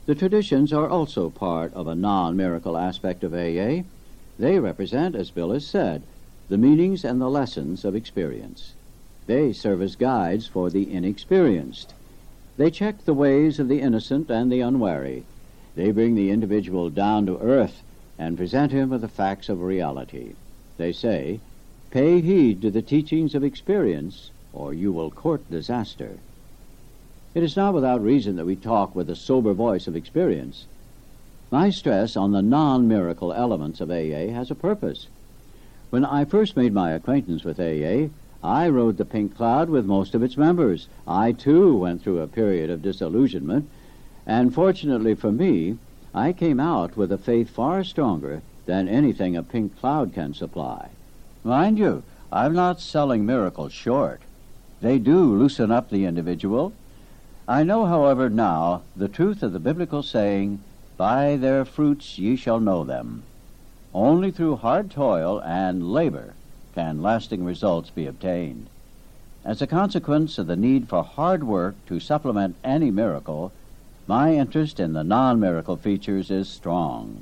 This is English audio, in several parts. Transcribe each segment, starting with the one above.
The traditions are also part of a non-miracle aspect of AA. They represent, as Bill has said, the meanings and the lessons of experience. They serve as guides for the inexperienced. They check the ways of the innocent and the unwary. They bring the individual down to earth and present him with the facts of reality. They say, "Pay heed to the teachings of experience, or you will court disaster." It is not without reason that we talk with the sober voice of experience. My stress on the non-miracle elements of AA has a purpose. When I first made my acquaintance with AA, I rode the pink cloud with most of its members. I, too, went through a period of disillusionment, and fortunately for me, I came out with a faith far stronger than anything a pink cloud can supply. Mind you, I'm not selling miracles short. They do loosen up the individual. I know, however, now the truth of the biblical saying, "By their fruits ye shall know them." Only through hard toil and labor can lasting results be obtained. As a consequence of the need for hard work to supplement any miracle, my interest in the non-miracle features is strong.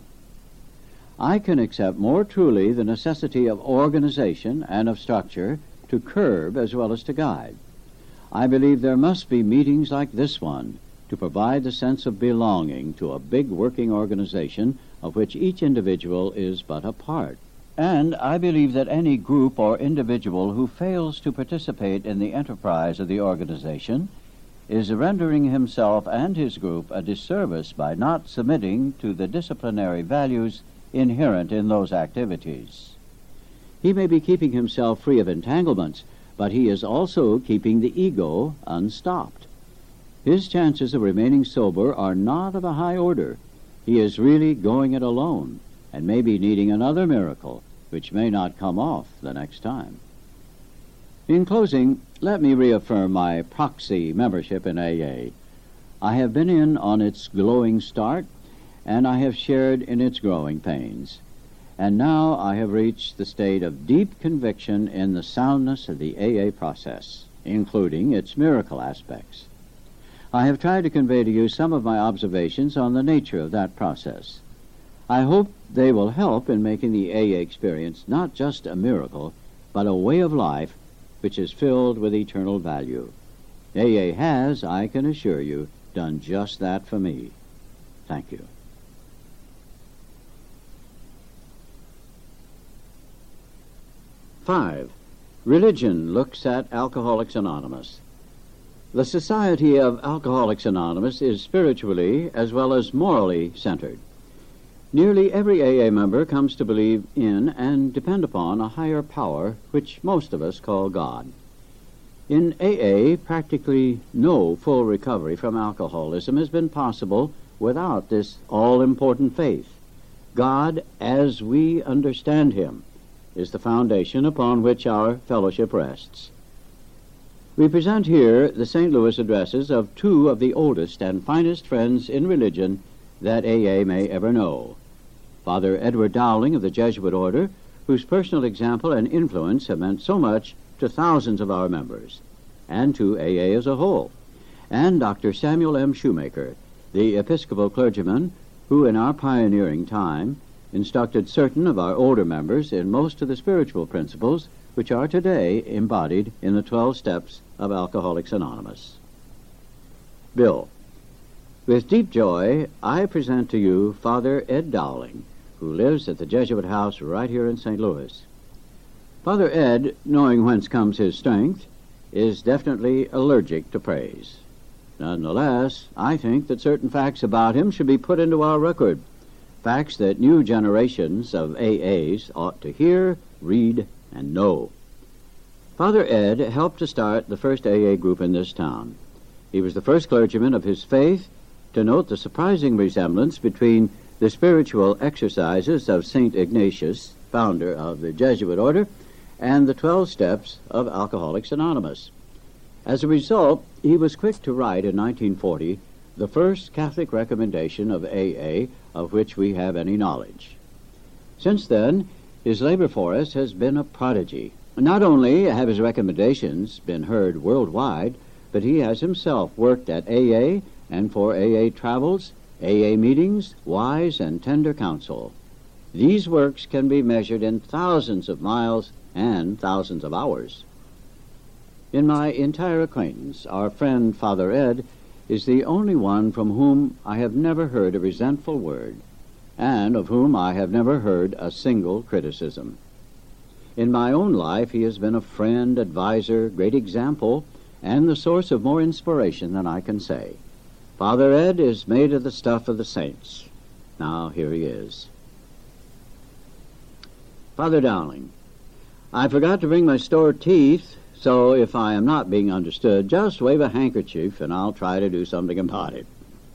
I can accept more truly the necessity of organization and of structure to curb as well as to guide. I believe there must be meetings like this one to provide the sense of belonging to a big working organization of which each individual is but a part. And I believe that any group or individual who fails to participate in the enterprise of the organization is rendering himself and his group a disservice by not submitting to the disciplinary values inherent in those activities. He may be keeping himself free of entanglements, but he is also keeping the ego unstopped. His chances of remaining sober are not of a high order. He is really going it alone, and may be needing another miracle, which may not come off the next time. In closing, let me reaffirm my proxy membership in AA. I have been in on its glowing start, and I have shared in its growing pains. And now I have reached the state of deep conviction in the soundness of the AA process, including its miracle aspects. I have tried to convey to you some of my observations on the nature of that process. I hope they will help in making the AA experience not just a miracle, but a way of life which is filled with eternal value. AA has, I can assure you, done just that for me. Thank you. Five, religion looks at Alcoholics Anonymous. The Society of Alcoholics Anonymous is spiritually as well as morally centered. Nearly every AA member comes to believe in and depend upon a higher power which most of us call God. In AA, practically no full recovery from alcoholism has been possible without this all-important faith. God, as we understand him, is the foundation upon which our fellowship rests. We present here the St. Louis addresses of two of the oldest and finest friends in religion that AA may ever know. Father Edward Dowling of the Jesuit Order, whose personal example and influence have meant so much to thousands of our members, and to AA as a whole, and Dr. Samuel M. Shoemaker, the Episcopal clergyman who in our pioneering time instructed certain of our older members in most of the spiritual principles which are today embodied in the 12 steps of Alcoholics Anonymous. Bill, with deep joy, I present to you Father Ed Dowling, who lives at the Jesuit House right here in St. Louis. Father Ed, knowing whence comes his strength, is definitely allergic to praise. Nonetheless, I think that certain facts about him should be put into our record, facts that new generations of AAs ought to hear, read, and know. Father Ed helped to start the first AA group in this town. He was the first clergyman of his faith to note the surprising resemblance between the spiritual exercises of St. Ignatius, founder of the Jesuit Order, and the 12 steps of Alcoholics Anonymous. As a result, he was quick to write in 1940 the first Catholic recommendation of AA of which we have any knowledge. Since then, his labor for us has been a prodigy. Not only have his recommendations been heard worldwide, but he has himself worked at AA and for AA travels AA meetings, wise and tender counsel. These works can be measured in thousands of miles and thousands of hours. In my entire acquaintance, our friend Father Ed is the only one from whom I have never heard a resentful word, and of whom I have never heard a single criticism. In my own life, he has been a friend, advisor, great example, and the source of more inspiration than I can say. Father Ed is made of the stuff of the saints. Now, here he is. Father Dowling, I forgot to bring my store teeth, so if I am not being understood, just wave a handkerchief and I'll try to do something about it.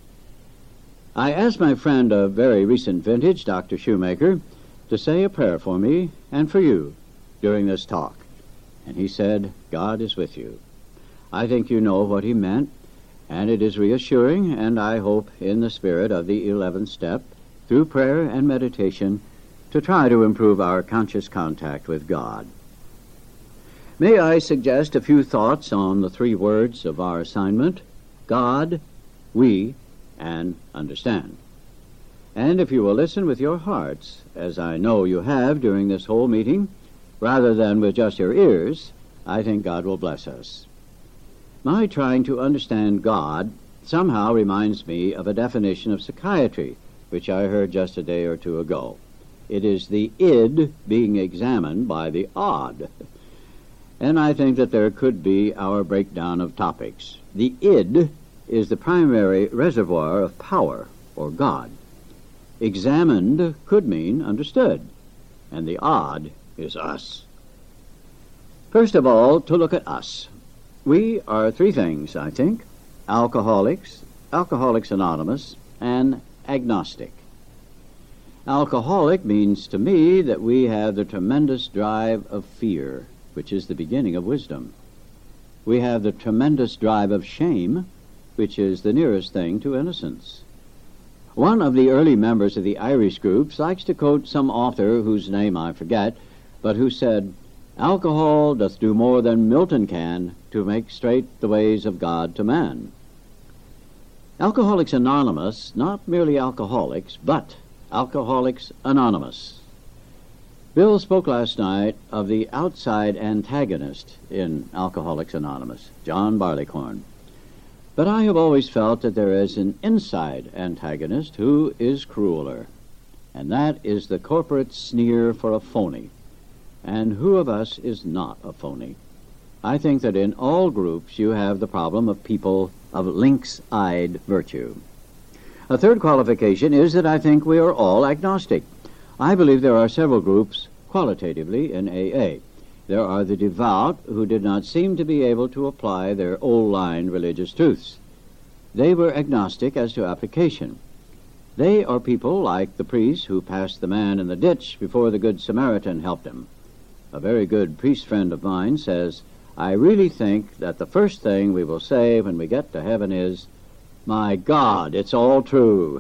I asked my friend of very recent vintage, Dr. Shoemaker, to say a prayer for me and for you during this talk. And he said, God is with you. I think you know what he meant, and it is reassuring, and I hope in the spirit of the 11th step, through prayer and meditation, to try to improve our conscious contact with God. May I suggest a few thoughts on the three words of our assignment: God, we, and understand. And if you will listen with your hearts, as I know you have during this whole meeting, rather than with just your ears, I think God will bless us. My trying to understand God somehow reminds me of a definition of psychiatry, which I heard just a day or two ago. It is the id being examined by the odd. And I think that there could be our breakdown of topics. The id is the primary reservoir of power, or God. Examined could mean understood, and the odd is us. First of all, to look at us. We are three things, I think: alcoholics, Alcoholics Anonymous, and agnostic. Alcoholic means to me that we have the tremendous drive of fear, which is the beginning of wisdom. We have the tremendous drive of shame, which is the nearest thing to innocence. One of the early members of the Irish groups likes to quote some author whose name I forget, but who said, "Alcohol doth do more than Milton can to make straight the ways of God to man." Alcoholics Anonymous, not merely alcoholics, but Alcoholics Anonymous. Bill spoke last night of the outside antagonist in Alcoholics Anonymous, John Barleycorn. But I have always felt that there is an inside antagonist who is crueler, and that is the corporate sneer for a phony. And who of us is not a phony? I think that in all groups you have the problem of people of lynx-eyed virtue. A third qualification is that I think we are all agnostic. I believe there are several groups qualitatively in AA. There are the devout who did not seem to be able to apply their old-line religious truths. They were agnostic as to application. They are people like the priest who passed the man in the ditch before the Good Samaritan helped him. A very good priest friend of mine says, "I really think that the first thing we will say when we get to heaven is, 'My God, it's all true.'"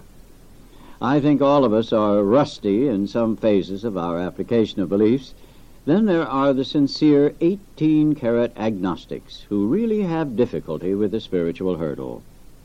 I think all of us are rusty in some phases of our application of beliefs. Then there are the sincere 18-carat agnostics who really have difficulty with the spiritual hurdle.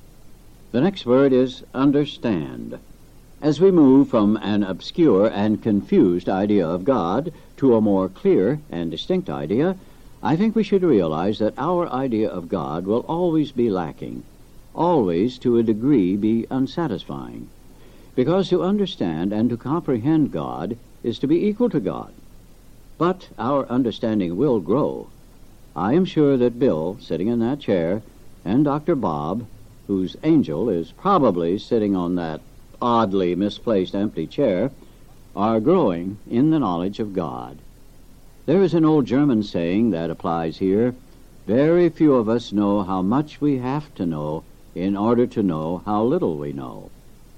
The next word is understand. As we move from an obscure and confused idea of God to a more clear and distinct idea, I think we should realize that our idea of God will always be lacking, always to a degree be unsatisfying, because to understand and to comprehend God is to be equal to God. But our understanding will grow. I am sure that Bill, sitting in that chair, and Dr. Bob, whose angel is probably sitting on that oddly misplaced empty chair, are growing in the knowledge of God. There is an old German saying that applies here: very few of us know how much we have to know in order to know how little we know.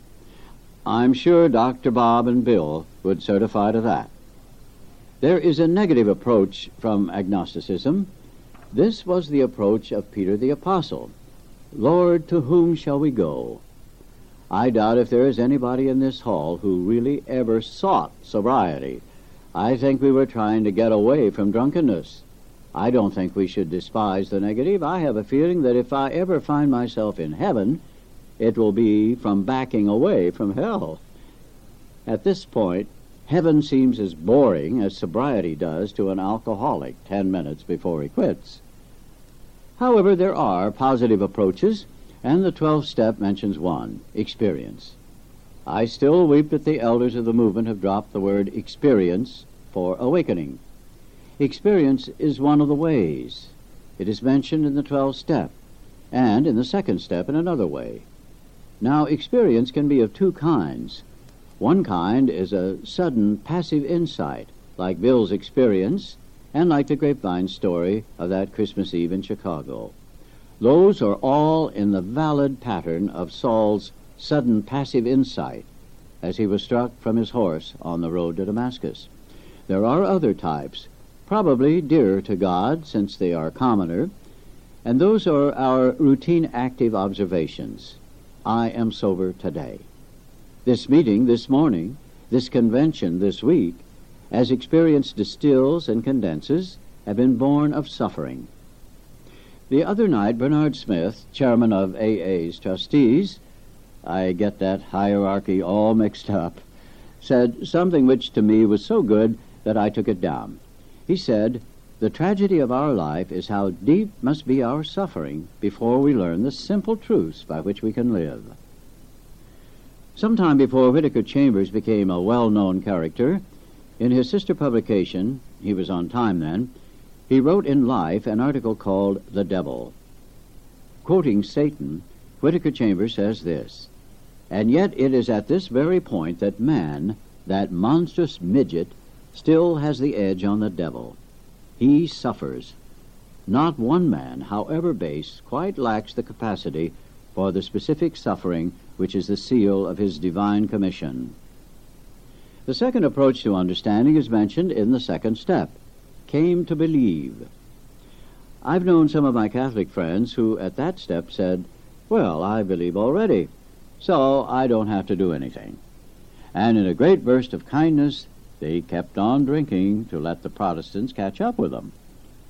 I'm sure Dr. Bob and Bill would certify to that. There is a negative approach from agnosticism. This was the approach of Peter the Apostle. "Lord, to whom shall we go?" I doubt if there is anybody in this hall who really ever sought sobriety. I think we were trying to get away from drunkenness. I don't think we should despise the negative. I have a feeling that if I ever find myself in heaven, it will be from backing away from hell. At this point, heaven seems as boring as sobriety does to an alcoholic 10 minutes before he quits. However, there are positive approaches, and the 12th step mentions one, experience. I still weep that the elders of the movement have dropped the word experience for awakening. Experience is one of the ways. It is mentioned in the 12th step, and in the 2nd step in another way. Now, experience can be of two kinds. One kind is a sudden passive insight, like Bill's experience, and like the grapevine story of that Christmas Eve in Chicago. Those are all in the valid pattern of Saul's sudden passive insight as he was struck from his horse on the road to Damascus. There are other types, probably dearer to God since they are commoner, and those are our routine active observations. I am sober today. This meeting this morning, this convention this week, as experience distills and condenses, have been born of suffering. The other night, Bernard Smith, chairman of AA's trustees, I get that hierarchy all mixed up, said something which to me was so good that I took it down. He said, "The tragedy of our life is how deep must be our suffering before we learn the simple truths by which we can live." Sometime before Whittaker Chambers became a well-known character, in his sister publication, he was on time then, he wrote in Life an article called The Devil. Quoting Satan, Whittaker Chambers says this, "And yet it is at this very point that man, that monstrous midget, still has the edge on the devil. He suffers. Not one man, however base, quite lacks the capacity for the specific suffering which is the seal of his divine commission." The second approach to understanding is mentioned in the 2nd step, came to believe. I've known some of my Catholic friends who at that step said, "Well, I believe already, so I don't have to do anything." And in a great burst of kindness, they kept on drinking to let the Protestants catch up with them.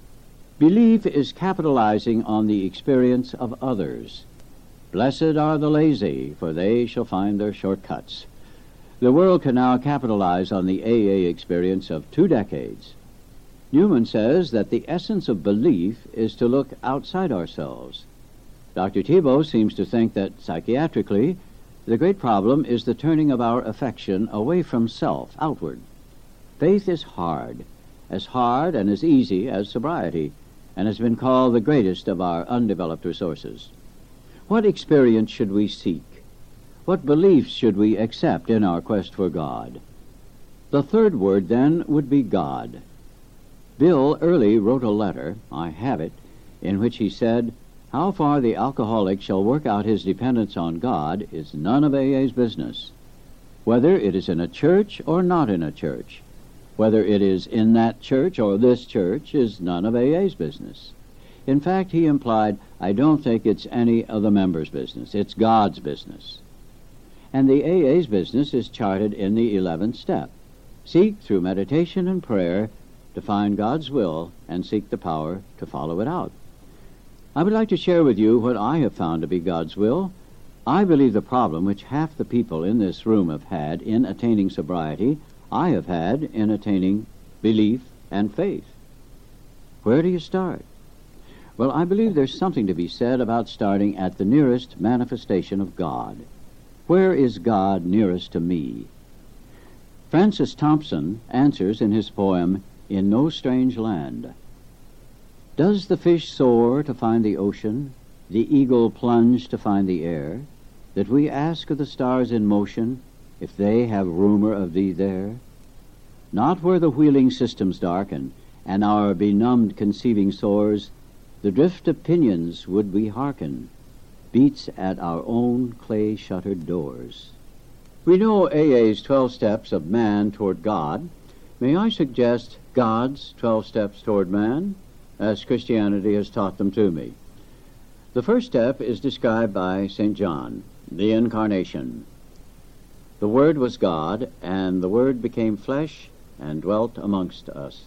Belief is capitalizing on the experience of others. Blessed are the lazy, for they shall find their shortcuts. The world can now capitalize on the AA experience of 2 decades. Newman says that the essence of belief is to look outside ourselves. Dr. Thibault seems to think that, psychiatrically, the great problem is the turning of our affection away from self, outward. Faith is hard and as easy as sobriety, and has been called the greatest of our undeveloped resources. What experience should we seek? What beliefs should we accept in our quest for God? The third word, then, would be God. Bill Early wrote a letter, I have it, in which he said, "How far the alcoholic shall work out his dependence on God is none of AA's business. Whether it is in a church or not in a church, whether it is in that church or this church, is none of AA's business." In fact, he implied, I don't think it's any of the members' business. It's God's business. And the AA's business is charted in the 11th step. Seek through meditation and prayer to find God's will and seek the power to follow it out. I would like to share with you what I have found to be God's will. I believe the problem which half the people in this room have had in attaining sobriety, I have had in attaining belief and faith. Where do you start? Well, I believe there's something to be said about starting at the nearest manifestation of God. Where is God nearest to me? Francis Thompson answers in his poem, In No Strange Land. Does the fish soar to find the ocean, the eagle plunge to find the air, that we ask of the stars in motion if they have rumor of thee there? Not where the wheeling systems darken, and our benumbed conceiving soars, the drift of pinions would we hearken, beats at our own clay-shuttered doors. We know AA's 12 steps of man toward God. May I suggest God's 12 steps toward man, as Christianity has taught them to me? The first step is described by St. John, the Incarnation. The Word was God, and the Word became flesh and dwelt amongst us.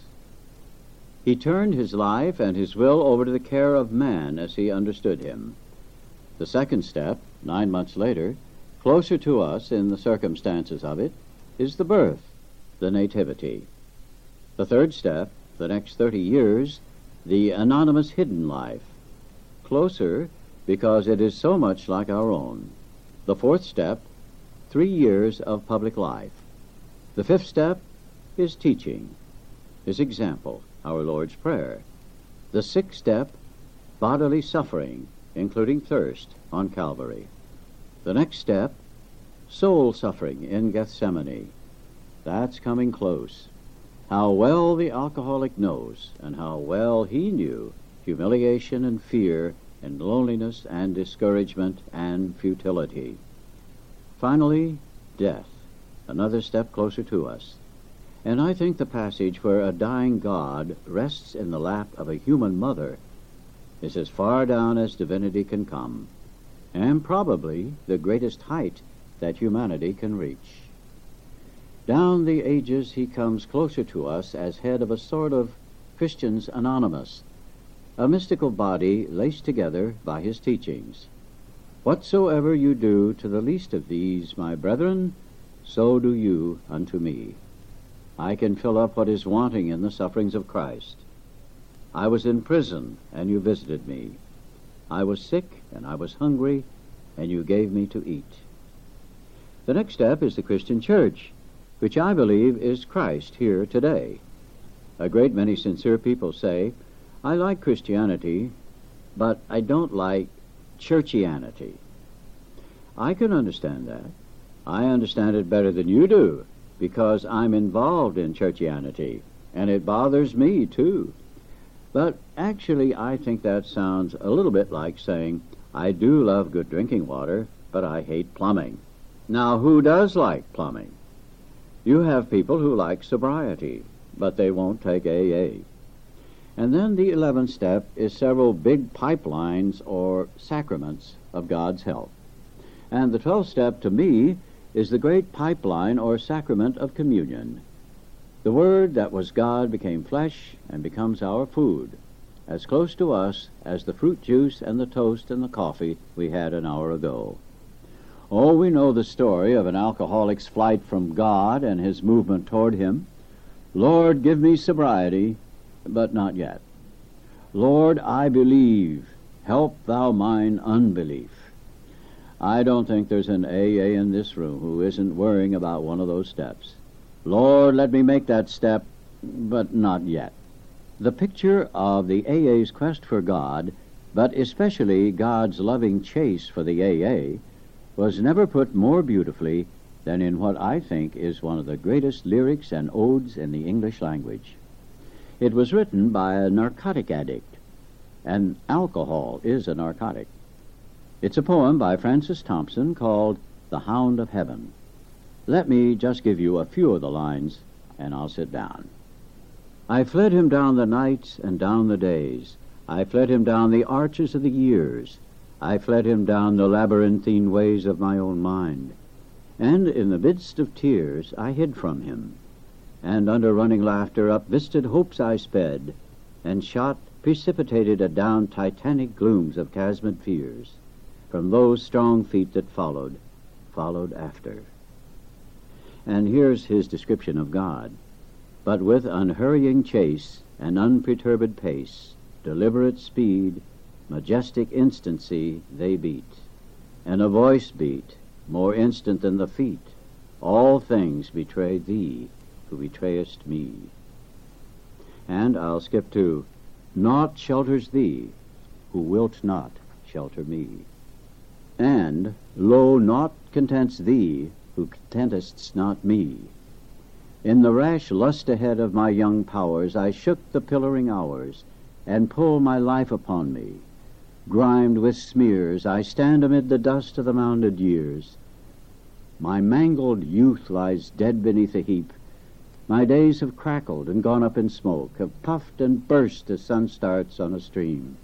He turned his life and his will over to the care of man as he understood him. The second step, 9 months later, closer to us in the circumstances of it, is the birth, the nativity. The third step, the next 30 years, the anonymous hidden life, closer because it is so much like our own. The fourth step, 3 years of public life. The fifth step is teaching, his example, our Lord's Prayer. The sixth step, bodily suffering, including thirst on Calvary. The next step, soul suffering in Gethsemane. That's coming close. How well the alcoholic knows, and how well he knew humiliation and fear and loneliness and discouragement and futility. Finally, death, another step closer to us. And I think the passage where a dying God rests in the lap of a human mother is as far down as divinity can come, and probably the greatest height that humanity can reach. Down the ages he comes closer to us as head of a sort of Christians Anonymous, a mystical body laced together by his teachings. Whatsoever you do to the least of these, my brethren, so do you unto me. I can fill up what is wanting in the sufferings of Christ. I was in prison, and you visited me. I was sick, and I was hungry, and you gave me to eat. The next step is the Christian church, which I believe is Christ here today. A great many sincere people say, I like Christianity, but I don't like churchianity. I can understand that. I understand it better than you do, because I'm involved in churchianity, and it bothers me too. But actually, I think that sounds a little bit like saying, I do love good drinking water, but I hate plumbing. Now, who does like plumbing? You have people who like sobriety, but they won't take AA. And then the 11th step is several big pipelines or sacraments of God's help. And the 12th step, to me, is the great pipeline or sacrament of communion. The Word that was God became flesh and becomes our food, as close to us as the fruit juice and the toast and the coffee we had an hour ago. Oh, we know the story of an alcoholic's flight from God and his movement toward him. Lord, give me sobriety, but not yet. Lord, I believe. Help thou mine unbelief. I don't think there's an AA in this room who isn't worrying about one of those steps. Lord, let me make that step, but not yet. The picture of the AA's quest for God, but especially God's loving chase for the AA, was never put more beautifully than in what I think is one of the greatest lyrics and odes in the English language. It was written by a narcotic addict, and alcohol is a narcotic. It's a poem by Francis Thompson called The Hound of Heaven. Let me just give you a few of the lines, and I'll sit down. I fled him down the nights and down the days. I fled him down the arches of the years. I fled him down the labyrinthine ways of my own mind. And in the midst of tears I hid from him. And under running laughter up visted hopes I sped, and shot precipitated adown titanic glooms of chasmed fears, from those strong feet that followed after. And here's his description of God. But with unhurrying chase and unperturbed pace, deliberate speed, majestic instancy they beat, and a voice beat, more instant than the feet. All things betray thee, who betrayest me. And I'll skip to, naught shelters thee, who wilt not shelter me. And, lo, naught contents thee, who contentest not me. In the rash lust ahead of my young powers, I shook the pillaring hours, and pulled my life upon me. Grimed with smears, I stand amid the dust of the mounded years. My mangled youth lies dead beneath a heap. My days have crackled and gone up in smoke, have puffed and burst as sun starts on a stream.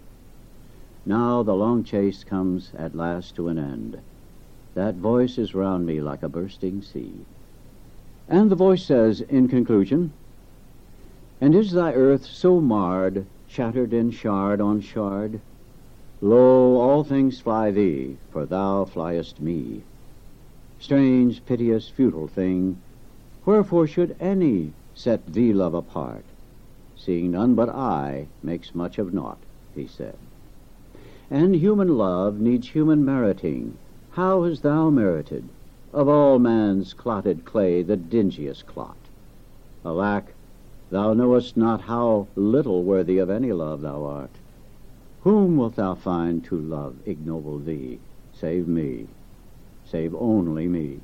Now the long chase comes at last to an end. That voice is round me like a bursting sea. And the voice says, in conclusion, and is thy earth so marred, shattered in shard on shard? Lo, all things fly thee, for thou fliest me. Strange, piteous, futile thing, wherefore should any set thee love apart, seeing none but I makes much of naught, he said. And human love needs human meriting. How hast thou merited, of all man's clotted clay, the dingiest clot? Alack, thou knowest not how little worthy of any love thou art. Whom wilt thou find to love ignoble thee, save me, save only me?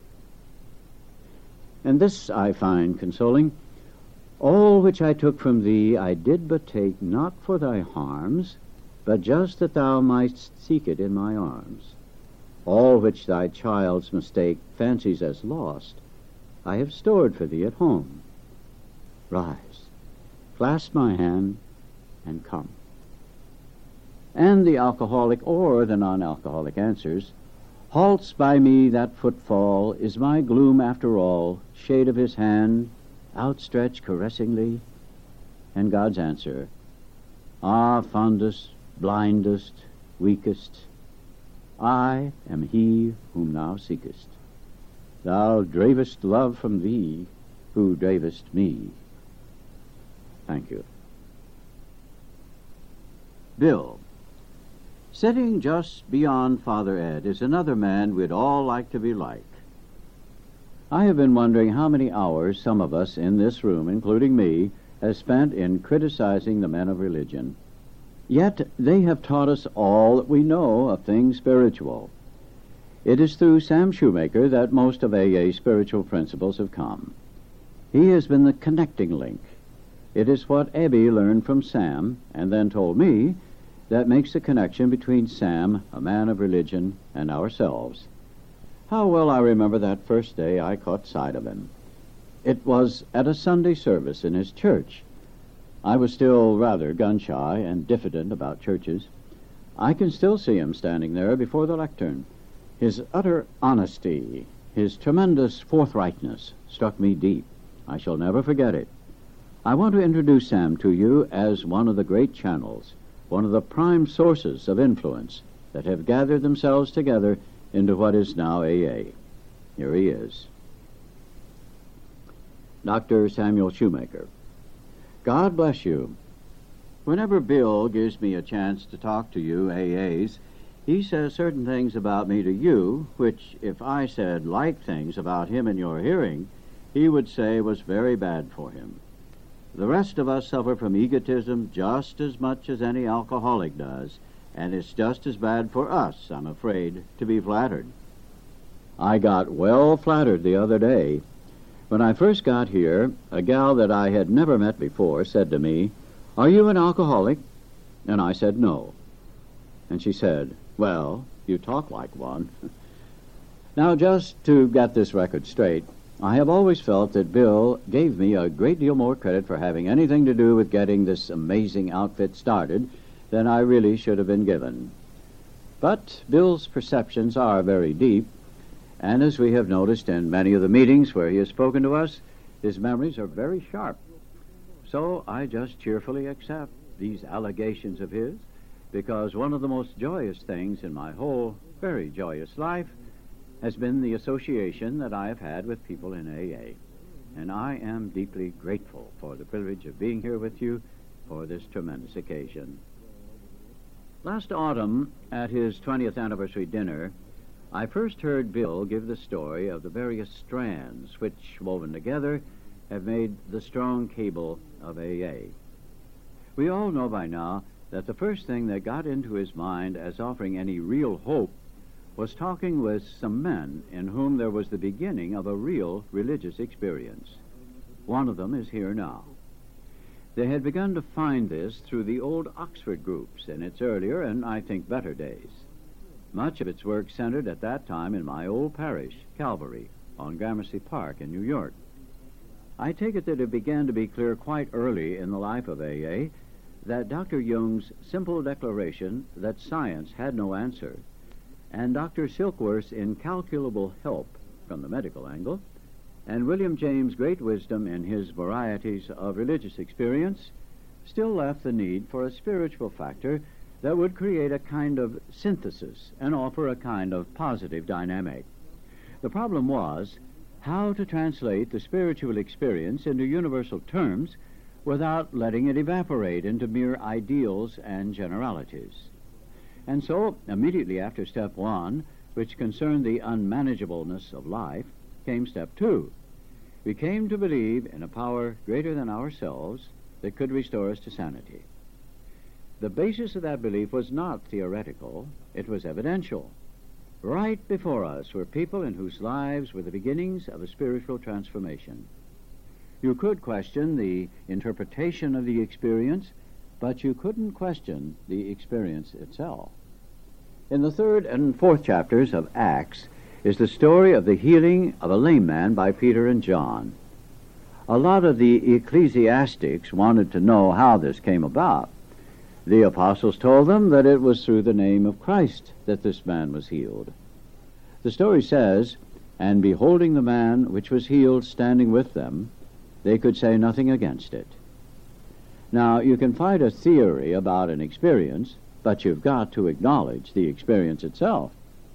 And this I find consoling: all which I took from thee I did but take, not for thy harms, but just that thou mightst seek it in my arms. All which thy child's mistake fancies as lost, I have stored for thee at home. Rise, clasp my hand, and come. And the alcoholic or the non-alcoholic answers, halts by me that footfall, is my gloom after all, shade of his hand, outstretched caressingly? And God's answer, ah, fondest, blindest, weakest, I am he whom thou seekest. Thou dravest love from thee, who dravest me. Thank you. Bill. Sitting just beyond Father Ed is another man we'd all like to be like. I have been wondering how many hours some of us in this room, including me, has spent in criticizing the men of religion. Yet they have taught us all that we know of things spiritual. It is through Sam Shoemaker that most of AA's spiritual principles have come. He has been the connecting link. It is what Abby learned from Sam, and then told me, that makes the connection between Sam, a man of religion, and ourselves. How well I remember that first day I caught sight of him. It was at a Sunday service in his church. I was still rather gun-shy and diffident about churches. I can still see him standing there before the lectern. His utter honesty, his tremendous forthrightness struck me deep. I shall never forget it. I want to introduce Sam to you as one of the great channels, one of the prime sources of influence that have gathered themselves together into what is now AA. Here he is. Dr. Samuel Shoemaker. God bless you. Whenever Bill gives me a chance to talk to you AAs, he says certain things about me to you, which if I said like things about him in your hearing, he would say was very bad for him. The rest of us suffer from egotism just as much as any alcoholic does, and it's just as bad for us, I'm afraid, to be flattered. I got well flattered the other day. When I first got here, a gal that I had never met before said to me, "Are you an alcoholic?" And I said no. And she said, "Well, you talk like one." Now, just to get this record straight, I have always felt that Bill gave me a great deal more credit for having anything to do with getting this amazing outfit started than I really should have been given. But Bill's perceptions are very deep, and as we have noticed in many of the meetings where he has spoken to us, his memories are very sharp. So I just cheerfully accept these allegations of his, because one of the most joyous things in my whole very joyous life has been the association that I have had with people in AA. And I am deeply grateful for the privilege of being here with you for this tremendous occasion. Last autumn, at his 20th anniversary dinner, I first heard Bill give the story of the various strands which, woven together, have made the strong cable of AA. We all know by now that the first thing that got into his mind as offering any real hope was talking with some men in whom there was the beginning of a real religious experience. One of them is here now. They had begun to find this through the old Oxford groups in its earlier and, I think, better days. Much of its work centered at that time in my old parish, Calvary, on Gramercy Park in New York. I take it that it began to be clear quite early in the life of AA that Dr. Jung's simple declaration that science had no answer, and Dr. Silkworth's incalculable help from the medical angle, and William James' great wisdom in his varieties of religious experience, still left the need for a spiritual factor that would create a kind of synthesis and offer a kind of positive dynamic. The problem was how to translate the spiritual experience into universal terms without letting it evaporate into mere ideals and generalities. And so, immediately after step one, which concerned the unmanageableness of life, came step two. We came to believe in a power greater than ourselves that could restore us to sanity. The basis of that belief was not theoretical, it was evidential. Right before us were people in whose lives were the beginnings of a spiritual transformation. You could question the interpretation of the experience, but you couldn't question the experience itself. In the 3rd and 4th chapters of Acts is the story of the healing of a lame man by Peter and John. A lot of the ecclesiastics wanted to know how this came about. The apostles told them that it was through the name of Christ that this man was healed. The story says, "And beholding the man which was healed standing with them, they could say nothing against it." Now, you can find a theory about an experience, but you've got to acknowledge the experience itself.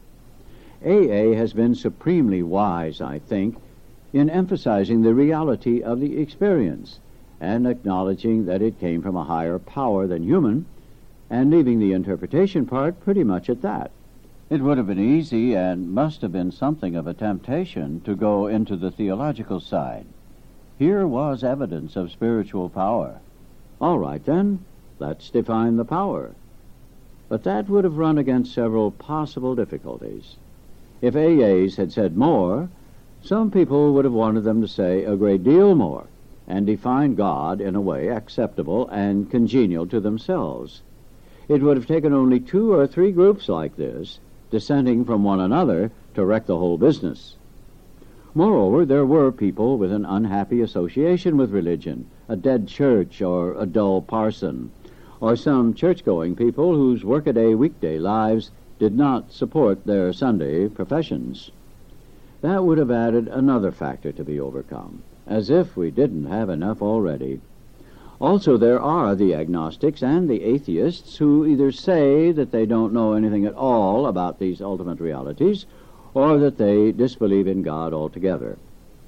AA has been supremely wise, I think, in emphasizing the reality of the experience and acknowledging that it came from a higher power than human, and leaving the interpretation part pretty much at that. It would have been easy and must have been something of a temptation to go into the theological side. Here was evidence of spiritual power. All right, then, let's define the power. But that would have run against several possible difficulties. If AAs had said more, some people would have wanted them to say a great deal more and define God in a way acceptable and congenial to themselves. It would have taken only 2 or 3 groups like this, dissenting from one another, to wreck the whole business. Moreover, there were people with an unhappy association with religion, a dead church or a dull parson, or some church-going people whose workaday weekday lives did not support their Sunday professions. That would have added another factor to be overcome, as if we didn't have enough already. Also, there are the agnostics and the atheists who either say that they don't know anything at all about these ultimate realities, or that they disbelieve in God altogether.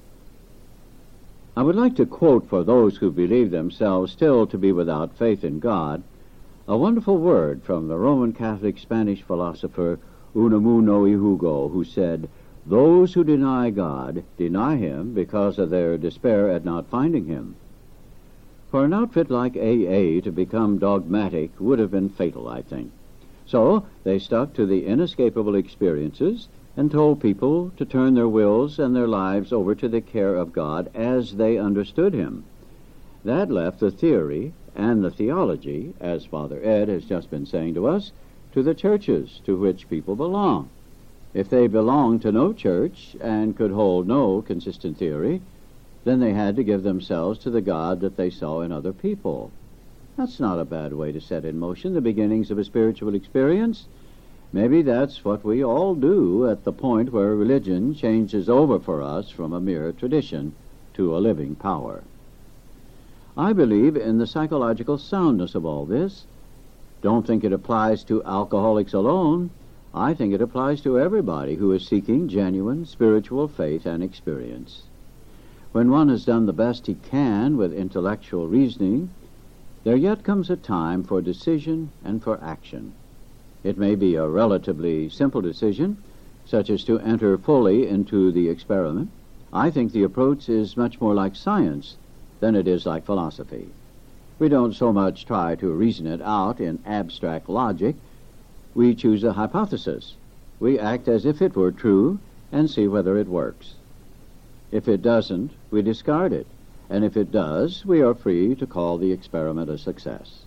I would like to quote for those who believe themselves still to be without faith in God a wonderful word from the Roman Catholic Spanish philosopher Unamuno y Hugo, who said, "Those who deny God deny him because of their despair at not finding him." For an outfit like AA to become dogmatic would have been fatal, I think. So they stuck to the inescapable experiences and told people to turn their wills and their lives over to the care of God as they understood him. That left the theory and the theology, as Father Ed has just been saying to us, to the churches to which people belong. If they belonged to no church and could hold no consistent theory, then they had to give themselves to the God that they saw in other people. That's not a bad way to set in motion the beginnings of a spiritual experience. Maybe that's what we all do at the point where religion changes over for us from a mere tradition to a living power. I believe in the psychological soundness of all this. Don't think it applies to alcoholics alone. I think it applies to everybody who is seeking genuine spiritual faith and experience. When one has done the best he can with intellectual reasoning, there yet comes a time for decision and for action. It may be a relatively simple decision, such as to enter fully into the experiment. I think the approach is much more like science than it is like philosophy. We don't so much try to reason it out in abstract logic. We choose a hypothesis. We act as if it were true and see whether it works. If it doesn't, we discard it, and if it does, we are free to call the experiment a success.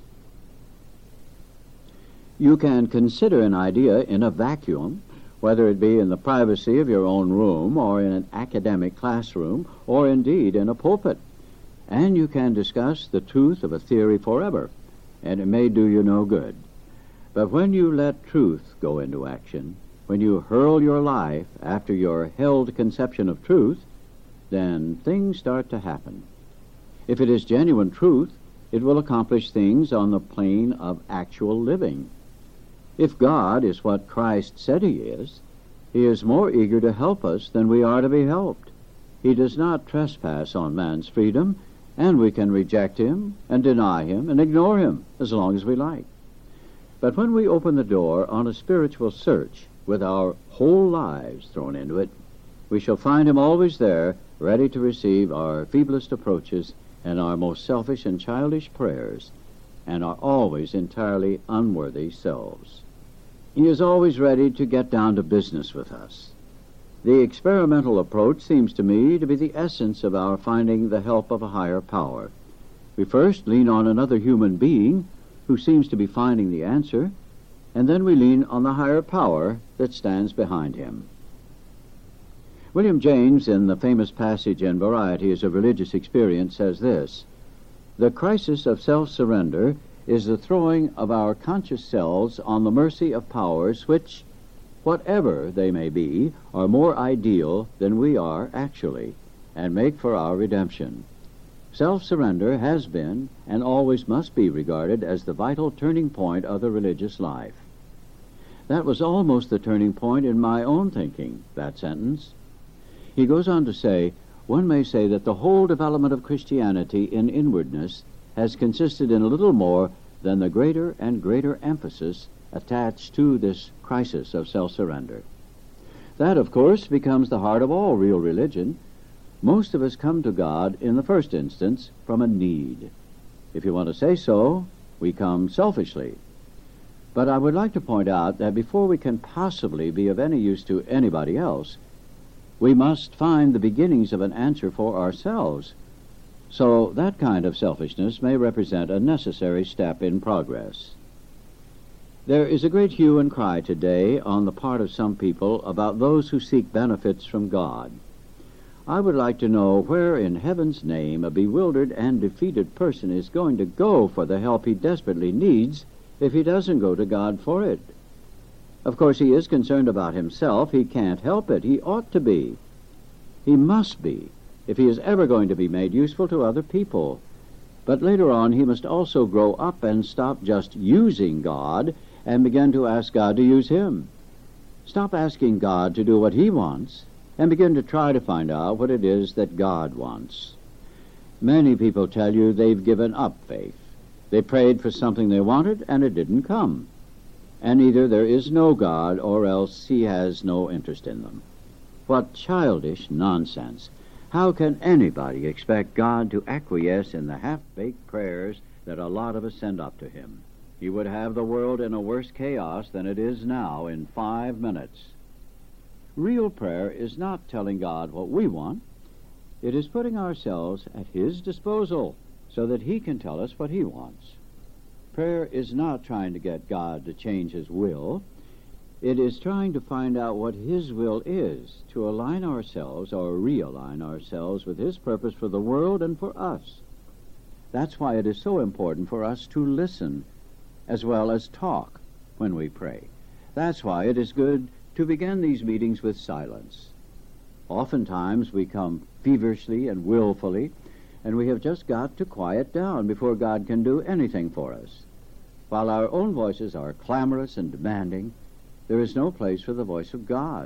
You can consider an idea in a vacuum, whether it be in the privacy of your own room or in an academic classroom or indeed in a pulpit, and you can discuss the truth of a theory forever, and it may do you no good. But when you let truth go into action, when you hurl your life after your held conception of truth, then things start to happen. If it is genuine truth, it will accomplish things on the plane of actual living. If God is what Christ said he is more eager to help us than we are to be helped. He does not trespass on man's freedom, and we can reject him and deny him and ignore him as long as we like. But when we open the door on a spiritual search with our whole lives thrown into it, we shall find him always there, ready to receive our feeblest approaches and our most selfish and childish prayers, and our always entirely unworthy selves. He is always ready to get down to business with us. The experimental approach seems to me to be the essence of our finding the help of a higher power. We first lean on another human being who seems to be finding the answer, and then we lean on the higher power that stands behind him. William James, in the famous passage in Varieties of Religious Experience, says this: "The crisis of self-surrender is the throwing of our conscious selves on the mercy of powers which, whatever they may be, are more ideal than we are actually, and make for our redemption. Self-surrender has been and always must be regarded as the vital turning point of the religious life." That was almost the turning point in my own thinking, that sentence. He goes on to say, "One may say that the whole development of Christianity in inwardness has consisted in little more than the greater and greater emphasis attached to this crisis of self-surrender. That, of course, becomes the heart of all real religion. Most of us come to God, in the first instance, from a need. If you want to say so, we come selfishly. But I would like to point out that before we can possibly be of any use to anybody else, we must find the beginnings of an answer for ourselves. So that kind of selfishness may represent a necessary step in progress. There is a great hue and cry today on the part of some people about those who seek benefits from God. I would like to know where in heaven's name a bewildered and defeated person is going to go for the help he desperately needs if he doesn't go to God for it. Of course, he is concerned about himself. He can't help it. He ought to be. He must be, if he is ever going to be made useful to other people. But later on, he must also grow up and stop just using God and begin to ask God to use him. Stop asking God to do what he wants and begin to try to find out what it is that God wants. Many people tell you they've given up faith. They prayed for something they wanted and it didn't come. And either there is no God or else he has no interest in them. What childish nonsense. How can anybody expect God to acquiesce in the half-baked prayers that a lot of us send up to him? He would have the world in a worse chaos than it is now in 5 minutes. Real prayer is not telling God what we want. It is putting ourselves at his disposal so that he can tell us what he wants. Prayer is not trying to get God to change his will. It is trying to find out what his will is, to align ourselves or realign ourselves with his purpose for the world and for us. That's why it is so important for us to listen as well as talk when we pray. That's why it is good to begin these meetings with silence. Oftentimes we come feverishly and willfully, and we have just got to quiet down before God can do anything for us. While our own voices are clamorous and demanding, there is no place for the voice of God.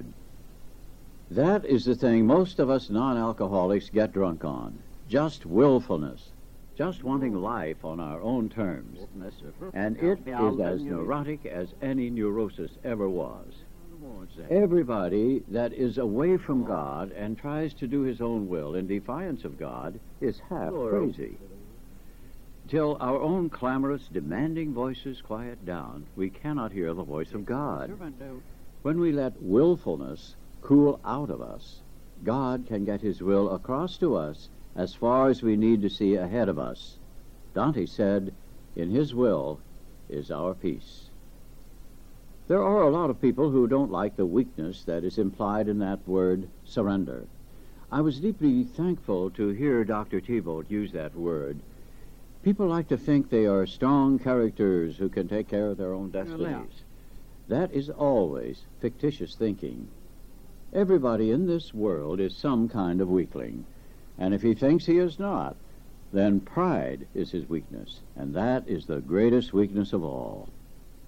That is the thing most of us non-alcoholics get drunk on, just willfulness, just wanting life on our own terms. And it is as neurotic as any neurosis ever was. Everybody that is away from God and tries to do his own will in defiance of God is half crazy. Till our own clamorous, demanding voices quiet down, we cannot hear the voice of God. When we let willfulness cool out of us, God can get his will across to us as far as we need to see ahead of us. Dante said, "In his will is our peace." There are a lot of people who don't like the weakness that is implied in that word, surrender. I was deeply thankful to hear Dr. Thibault use that word. People like to think they are strong characters who can take care of their own destinies. That is always fictitious thinking. Everybody in this world is some kind of weakling, and if he thinks he is not, then pride is his weakness, and that is the greatest weakness of all.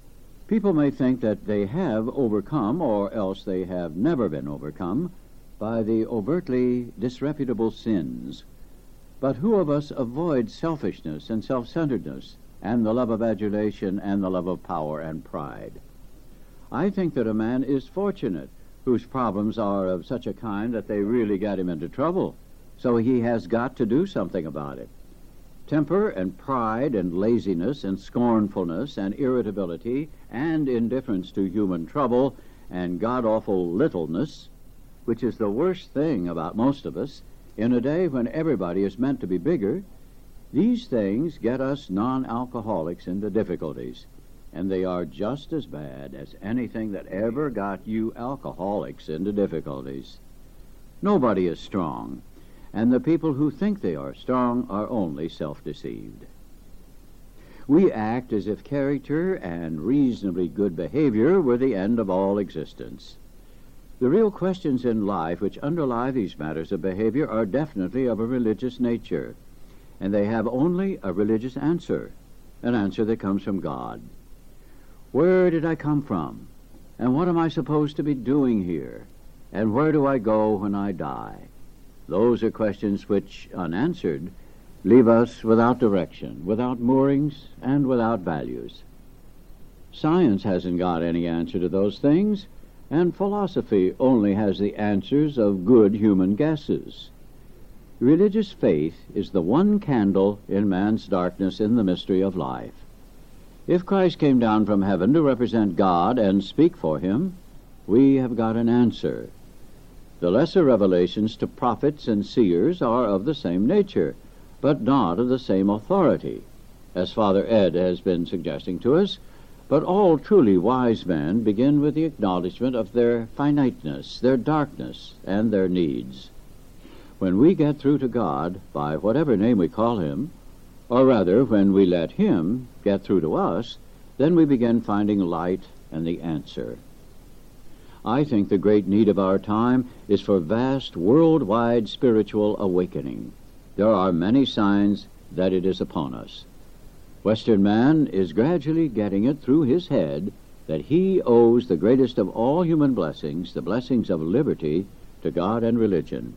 People may think that they have overcome, or else they have never been overcome, by the overtly disreputable sins. But who of us avoids selfishness and self-centeredness and the love of adulation and the love of power and pride? I think that a man is fortunate whose problems are of such a kind that they really get him into trouble, so he has got to do something about it. Temper and pride and laziness and scornfulness and irritability and indifference to human trouble and god-awful littleness, which is the worst thing about most of us, in a day when everybody is meant to be bigger, these things get us non-alcoholics into difficulties, and they are just as bad as anything that ever got you alcoholics into difficulties. Nobody is strong, and the people who think they are strong are only self-deceived. We act as if character and reasonably good behavior were the end of all existence. The real questions in life which underlie these matters of behavior are definitely of a religious nature, and they have only a religious answer, an answer that comes from God. Where did I come from? And what am I supposed to be doing here? And where do I go when I die? Those are questions which, unanswered, leave us without direction, without moorings, and without values. Science hasn't got any answer to those things, and philosophy only has the answers of good human guesses. Religious faith is the one candle in man's darkness in the mystery of life. If Christ came down from heaven to represent God and speak for him, we have got an answer. The lesser revelations to prophets and seers are of the same nature, but not of the same authority, as Father Ed has been suggesting to us, but all truly wise men begin with the acknowledgement of their finiteness, their darkness, and their needs. When we get through to God, by whatever name we call him, or rather when we let him get through to us, then we begin finding light and the answer. I think the great need of our time is for vast worldwide spiritual awakening. There are many signs that it is upon us. Western man is gradually getting it through his head that he owes the greatest of all human blessings, the blessings of liberty, to God and religion.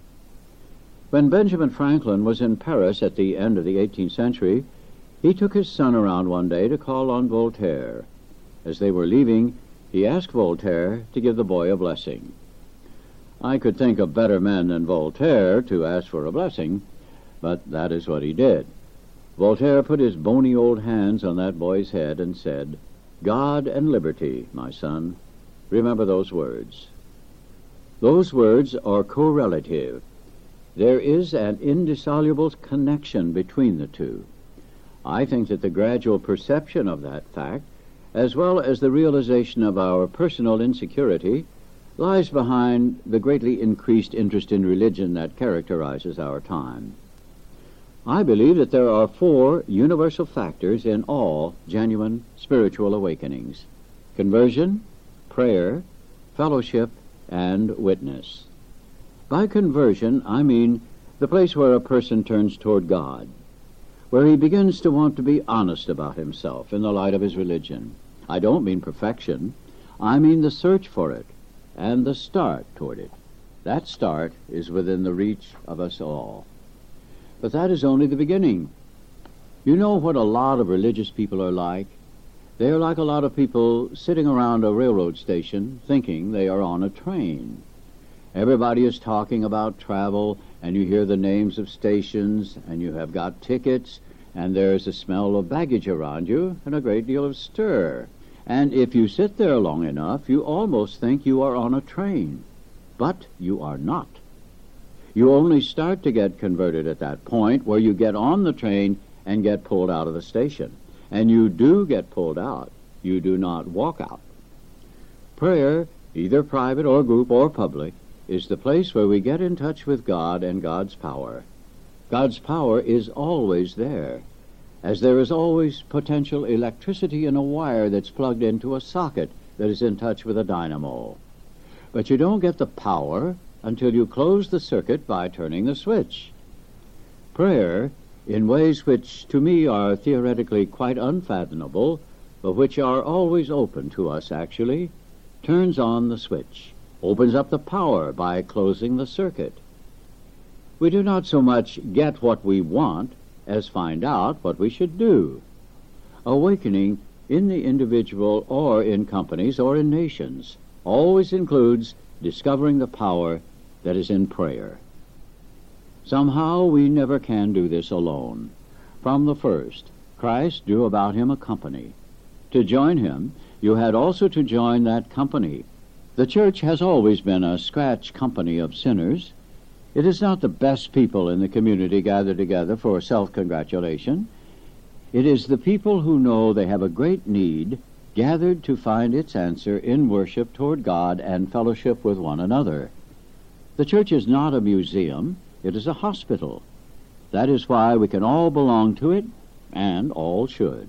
When Benjamin Franklin was in Paris at the end of the 18th century, he took his son around one day to call on Voltaire. As they were leaving, he asked Voltaire to give the boy a blessing. I could think of better men than Voltaire to ask for a blessing, but that is what he did. Voltaire put his bony old hands on that boy's head and said, "God and liberty, my son. Remember those words." Those words are correlative. There is an indissoluble connection between the two. I think that the gradual perception of that fact, as well as the realization of our personal insecurity, lies behind the greatly increased interest in religion that characterizes our time. I believe that there are 4 universal factors in all genuine spiritual awakenings: conversion, prayer, fellowship, and witness. By conversion, I mean the place where a person turns toward God, where he begins to want to be honest about himself in the light of his religion. I don't mean perfection. I mean the search for it and the start toward it. That start is within the reach of us all. But that is only the beginning. You know what a lot of religious people are like? They are like a lot of people sitting around a railroad station thinking they are on a train. Everybody is talking about travel, and you hear the names of stations, and you have got tickets, and there's a smell of baggage around you, and a great deal of stir. And if you sit there long enough, you almost think you are on a train. But you are not. You only start to get converted at that point where you get on the train and get pulled out of the station. And you do get pulled out. You do not walk out. Prayer, either private or group or public, is the place where we get in touch with God and God's power. God's power is always there, as there is always potential electricity in a wire that's plugged into a socket that is in touch with a dynamo. But you don't get the power until you close the circuit by turning the switch. Prayer, in ways which to me are theoretically quite unfathomable, but which are always open to us actually, turns on the switch, opens up the power by closing the circuit. We do not so much get what we want as find out what we should do. Awakening in the individual or in companies or in nations always includes discovering the power that is in prayer. Somehow we never can do this alone. From the first, Christ drew about him a company. To join him, you had also to join that company. The church has always been a scratch company of sinners. It is not the best people in the community gathered together for self-congratulation. It is the people who know they have a great need gathered to find its answer in worship toward God and fellowship with one another. The church is not a museum, it is a hospital. That is why we can all belong to it, and all should.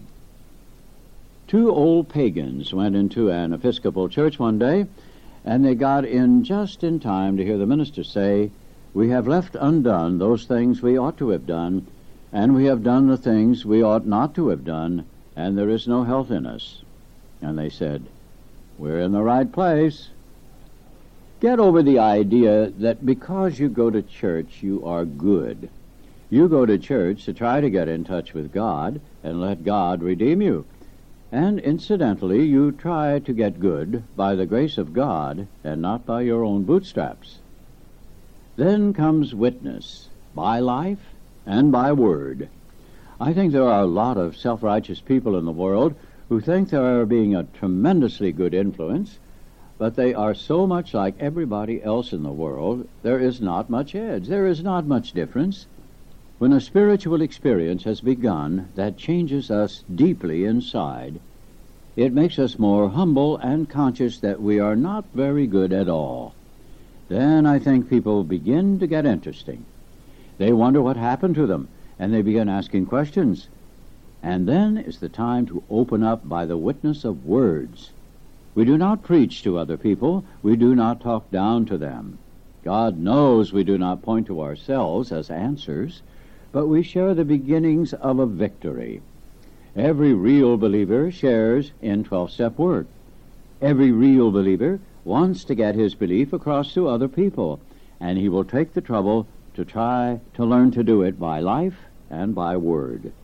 Two old pagans went into an Episcopal church one day, and they got in just in time to hear the minister say, "We have left undone those things we ought to have done, and we have done the things we ought not to have done, and there is no health in us." And they said, "We're in the right place." Get over the idea that because you go to church, you are good. You go to church to try to get in touch with God and let God redeem you. And incidentally, you try to get good by the grace of God and not by your own bootstraps. Then comes witness, by life and by word. I think there are a lot of self-righteous people in the world who think they are being a tremendously good influence, but they are so much like everybody else in the world, there is not much edge, there is not much difference. When a spiritual experience has begun that changes us deeply inside, it makes us more humble and conscious that we are not very good at all. Then I think people begin to get interesting. They wonder what happened to them, and they begin asking questions. And then is the time to open up by the witness of words. We do not preach to other people. We do not talk down to them. God knows we do not point to ourselves as answers, but we share the beginnings of a victory. Every real believer shares in 12-step work. Every real believer wants to get his belief across to other people, and he will take the trouble to try to learn to do it by life and by word.